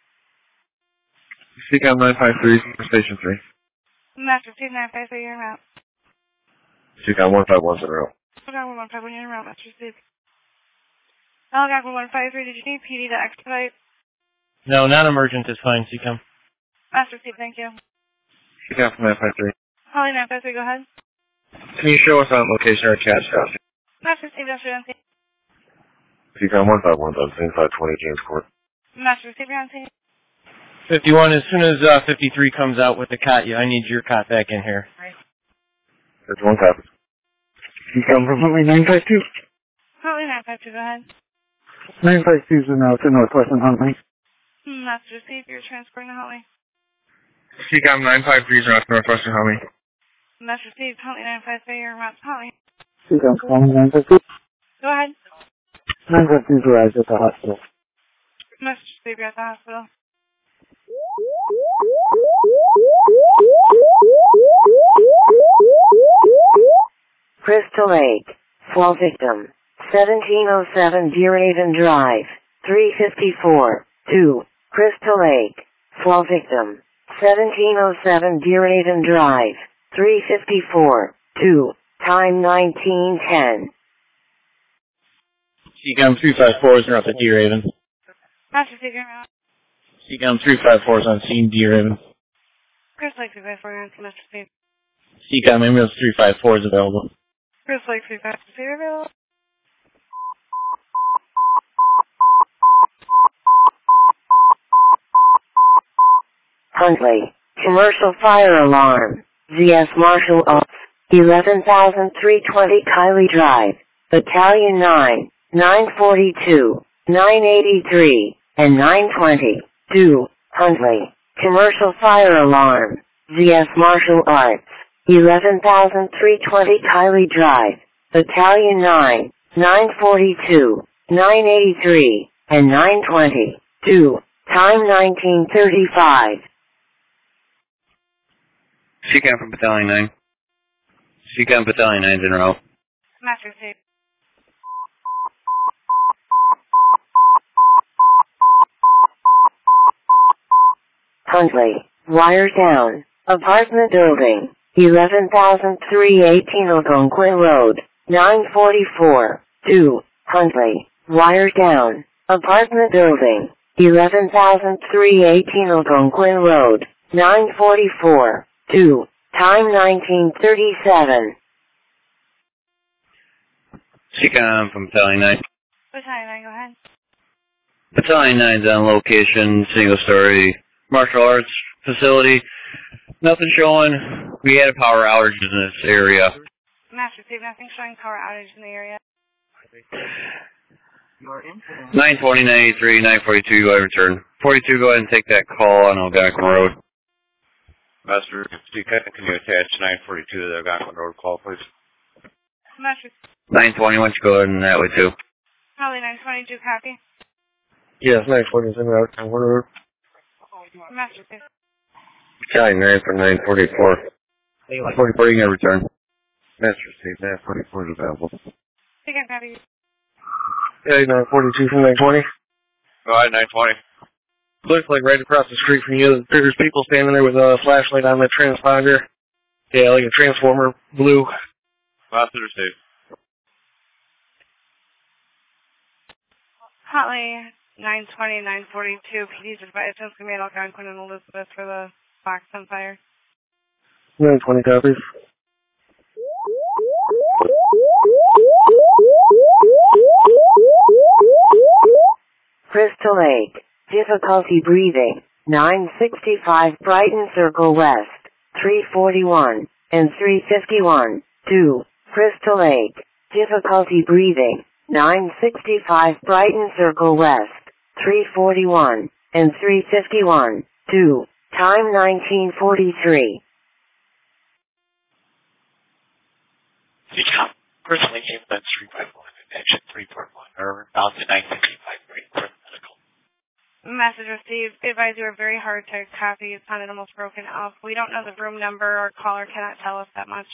C CAP nine five three for Station three. Master Steve, nine five three, you're en route. C CAP one five one is en route. Algonquin one five one, you're en route, Master Steve. Algonquin one five three, did you need P D to expedite? No, non-emergent is fine, C CAM. Master Steve, thank you. C CAP nine five three. Holly nine five three, go ahead. Can you show us on location or catch house? Master Steve, Master on scene. C CAP one five one is on scene, five twenty James Court. Master Steve, you're on scene. fifty-one, as soon as uh, fifty-three comes out with the cot, I need your cot back in here. Right. fifty-one copy. You come from Huntley nine five two. Holly nine five two, go ahead. nine five two is in route to Northwestern Huntley. Master Steve, you're transporting to Huntley. C CAP nine five three is route to Northwestern Huntley. Master Steve, Huntley nine five three, you're en route to Huntley. C CAP calling nine five two. Go ahead. nine five two is arrived at the hospital. Master Steve, you're at the hospital. Crystal Lake, fall victim, seventeen oh seven Deerhaven Drive, three fifty-four. two. Crystal Lake, fall victim, seventeen oh seven Deerhaven Drive, three fifty-four. two. Time nineteen ten. C CAM three five four is out to Deerhaven. Master Steve, you're en route. C CAM three five four is on scene, Deerhaven. Chris Lake three five four, you're on scene, Master Steve. C CAM ambulance three five four is available. Chris Lake three five four, you're available. Huntley, commercial fire alarm, Z S Marshall Ops, eleven thousand three hundred twenty Kylie Drive, Battalion nine, nine forty-two, nine eighty-three, and nine twenty-two. Huntley, commercial fire alarm, Z S Marshall Arts, eleven thousand three hundred twenty Kylie Drive, Battalion nine, nine forty-two, nine eighty-three, and nine twenty-two. Time nineteen thirty-five. C CAM from Battalion nine. C CAM Battalion nine is en route. Master Steve. Huntley, wire down, apartment building, eleven thousand three hundred eighteen Algonquin Road, nine forty-four. two. Huntley, wire down, apartment building, eleven thousand three hundred eighteen Algonquin Road, nine forty-four. two. Time nineteen thirty-seven. C CAM from Battalion nine. Battalion nine, go ahead. Battalion nine is on location, single story martial arts facility. Nothing showing. We had a power outage in this area. Master Steve, nothing showing power outage in the area. nine twenty, nine eighty-three, nine forty-two, I return. forty-two, go ahead and take that call on Algonquin Road. Master, can you attach nine forty-two to the Algonquin Road call, please? Master. nine twenty, why don't you go ahead and that way too? Holly nine twenty-two, copy. Yes, nine twenty is in route. Road. Master, please. Charlie nine for nine forty-four. nine forty-four, you can return. Master Steve, nine forty-four is available. Take it, copy. Yeah, nine forty-two from nine twenty. Go ahead, nine twenty. Looks like right across the street from you, there's people standing there with a flashlight on the transponder. Yeah, like a transformer, blue. Master Steve. Holly nine twenty, nine forty-two, P D's advised since we made Algonquin and Elizabeth for the box on fire. nine twenty copies. Crystal Lake, difficulty breathing, nine sixty-five Brighton Circle West, three forty-one, and three fifty-one, two, Crystal Lake, difficulty breathing, nine sixty-five Brighton Circle West, three forty-one, and three fifty-one, two, time nineteen forty-three. Crystal Lake Ambulance three five one, attention three four one, or bound to nine sixty-five Brighton Medical. Message received. Advise you are very hard to copy. It sounded almost broken off. We don't know the room number. Our caller cannot tell us that much.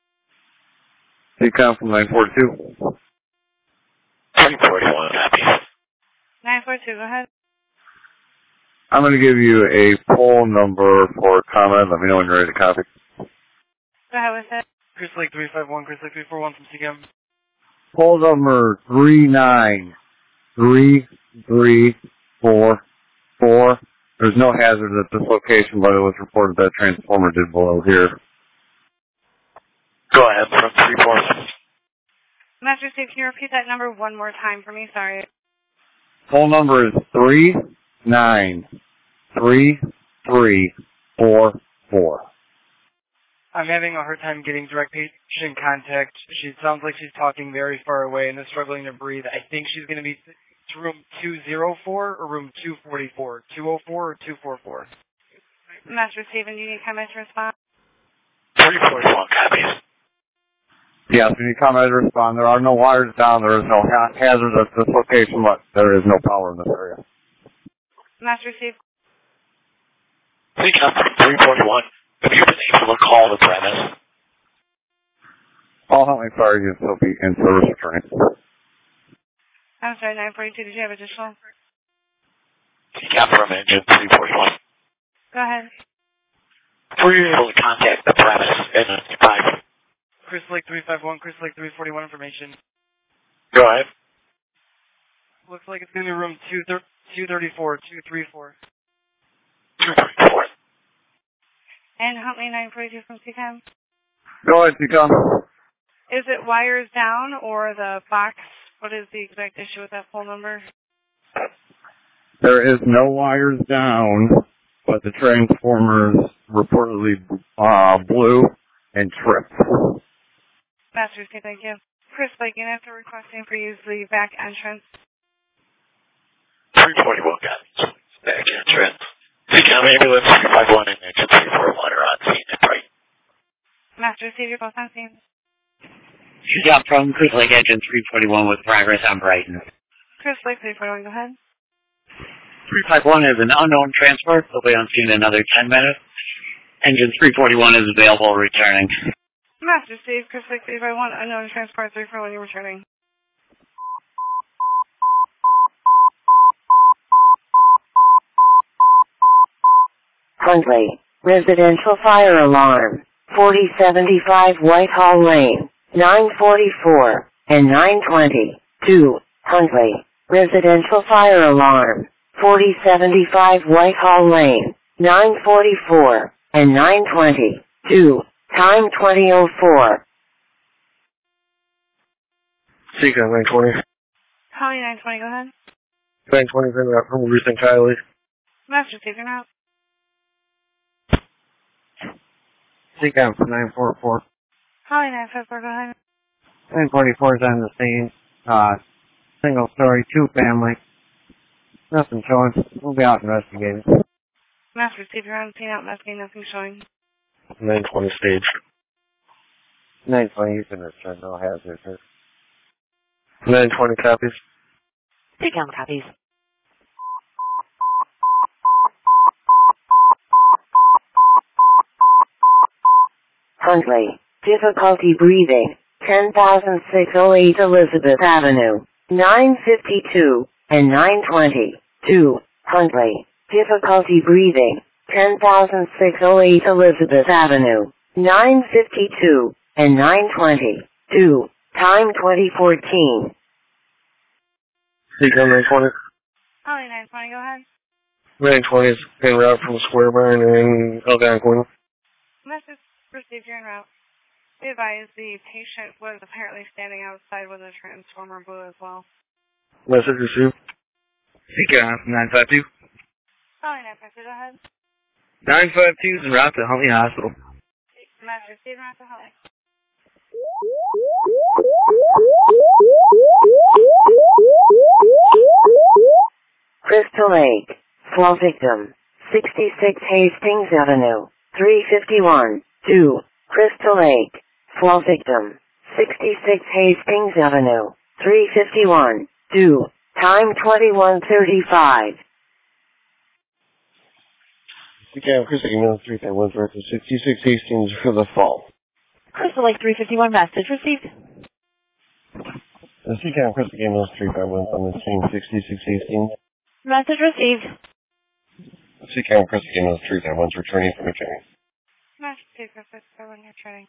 T COM from nine forty-two. three forty-one, copy. nine forty-two, go ahead. I'm going to give you a poll number for comment. Let me know when you're ready to copy. Go ahead with it. Chris Lake three five one, Chris Lake three four one from C C A M. Poll number three nine three three four four. There's no hazard at this location, but it was reported that transformer did blow here. Go ahead from three four. Master Steve, can you repeat that number one more time for me? Sorry. Poll number is three nine three three four four. I'm having a hard time getting direct patient contact. She sounds like she's talking very far away and is struggling to breathe. I think she's going to be to room two oh four or room two forty-four. two oh four or two forty-four. Master Stephen, do you need comment to respond? three forty-one, copies. Yes, we need comment to respond. There are no wires down. There is no ha hazard at this location, but there is no power in this area. Master Steve. C COM three forty-one. Have you been able to call the premise? All Huntley Fire units will be in service returning. I'm sorry, nine forty-two, did you have additional? C COM from engine three forty-one. Go ahead. Were you able to contact the premise at ninety-five? Chris Lake three five one, Chris Lake three forty-one information. Go ahead. Looks like it's going to be room two thirty-four, two thirty-four. two thirty-four. And Huntley nine forty-two from C COM. Go ahead, C COM. Is it wires down or the box? What is the exact issue with that phone number? There is no wires down, but the transformers reportedly uh, blew and tripped. Master, say thank you. Chris Lake, you have to requesting for use the back entrance. three forty-one, got it. Back entrance. C COM ambulance three five one and engine three forty-one are on scene at right. Master, see you're both on scene. C COM from Chris Lake engine three forty-one with progress on Brighton. Chris Lake, three forty-one, go ahead. three five one is an unknown transport. They'll be on scene in another ten minutes. Engine three forty-one is available returning. Master Steve, Chris Lake three five one, unknown transport three forty-one, you're returning. Huntley, residential fire alarm, forty seventy-five Whitehall Lane, nine forty-four, and nine twenty, two, Huntley, residential fire alarm, forty seventy-five Whitehall Lane, nine forty-four, and nine twenty, two, time twenty oh four. C COM nine twenty. Holly nine twenty, go ahead. nine twenty from Recent Kylie. Master Steve, you're out. C COM for nine forty-four. Holly nine fifty-four, go ahead. nine forty-four is on the scene. Uh, single story, two family. Nothing showing. We'll be out investigating. Master Steve, you're on scene, out investigating, nothing showing. nine twenty stage. nine twenty, you can return, no hazard, sir. nine twenty copies. Take down copies. Huntley, difficulty breathing, ten thousand six hundred eight Elizabeth Avenue, nine fifty-two, and nine twenty. two. Huntley, difficulty breathing, ten thousand six hundred eight Elizabeth Avenue, nine fifty-two, and nine twenty. two. Time twenty fourteen. Seacom nine twenty. Holly nine twenty, go ahead. nine twenty is en route from Square Barn in Algonquin. Message received, you're en route. Be advised, the patient was apparently standing outside with a transformer blue as well. Message received. Seacom nine five two. Holly nine five two, go ahead. nine five two is en route to Huntley Hospital. Message received, en route to Holly. Crystal Lake, Fall Victim, sixty-six Hastings Avenue, three fifty-one. two. Crystal Lake, Fall Victim, sixty-six Hastings Avenue, three fifty-one. two. Time twenty-one thirty-five. Seacom Crystal email three five one for sixty-six Hastings for the fall. Crystal Lake three fifty-one, message received. The Seacom Crystal email three five one on the same sixty-six Hastings. Message received. Seacom Crystal email three five one returning from returning. Message received, Crystal Lake when you're turning.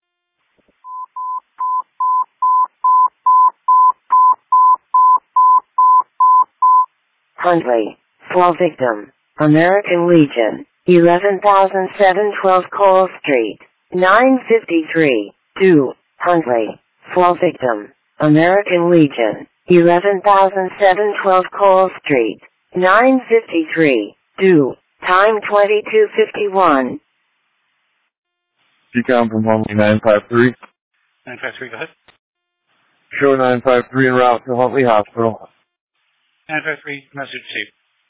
Huntley, Fall Victim, American Legion, eleven thousand seven hundred twelve Cole Street, nine fifty-three. two. Huntley, Fall Victim, American Legion, eleven thousand seven hundred twelve Cole Street, nine fifty-three. two. Time twenty-two fifty-one. Seacom from Huntley nine five three. nine five three, go ahead. Show nine five three en route to Huntley Hospital. nine five three, message received.